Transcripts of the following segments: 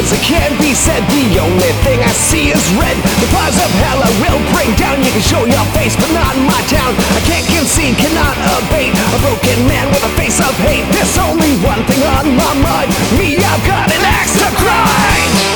words that can't be said. The only thing I see is red. The fires of hell I will bring down. You can show your face, but not in my town. I can't concede, cannot abate. A broken man with a face of hate. There's only one thing on my mind. Me, I've got an axe to grind.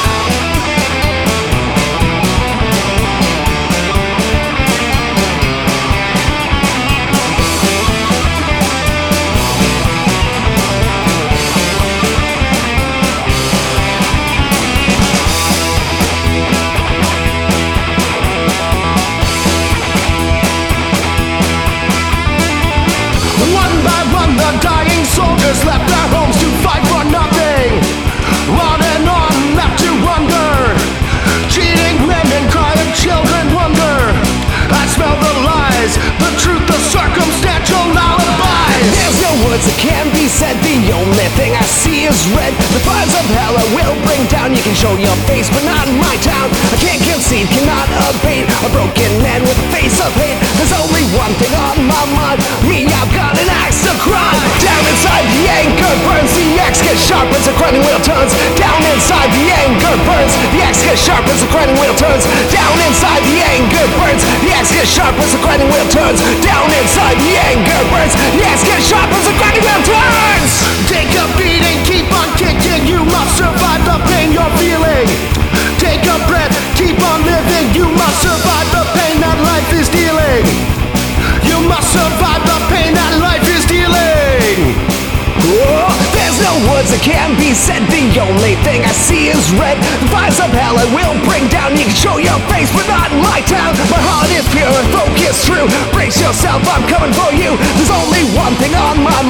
Soldiers left their homes to fight for nothing. On and on, left to wonder. Cheating women, crying children wonder. I smell the lies, the truth, the circumstantial alibis. There's no words that can be said. The only thing I see is red. The fires of hell I will bring down. You can show your face, but not in my town. I can't concede, cannot abate. A broken man with a face of hate. There's only one thing on my mind. Me, I've got an axe to grind. Down inside the anger burns. The axe gets sharp as the grinding wheel turns. Down inside the anger burns. The axe gets sharp as the grinding wheel turns. Down inside the anger burns. The axe gets sharp as the grinding wheel turns. Down inside the anger burns. The axe gets sharp as the grinding wheel turns. Take a beating, keep on kicking. You must survive the pain you're feeling. Take a breath, keep on living. You must survive the pain that life is dealing. You must survive the pain that life is dealing. Oh, there's no words that can be said. The only thing I see is red. The fires of hell I will bring down. You can show your face, but not in my town. My heart is pure and focused true. Brace yourself, I'm coming for you. There's only one thing on my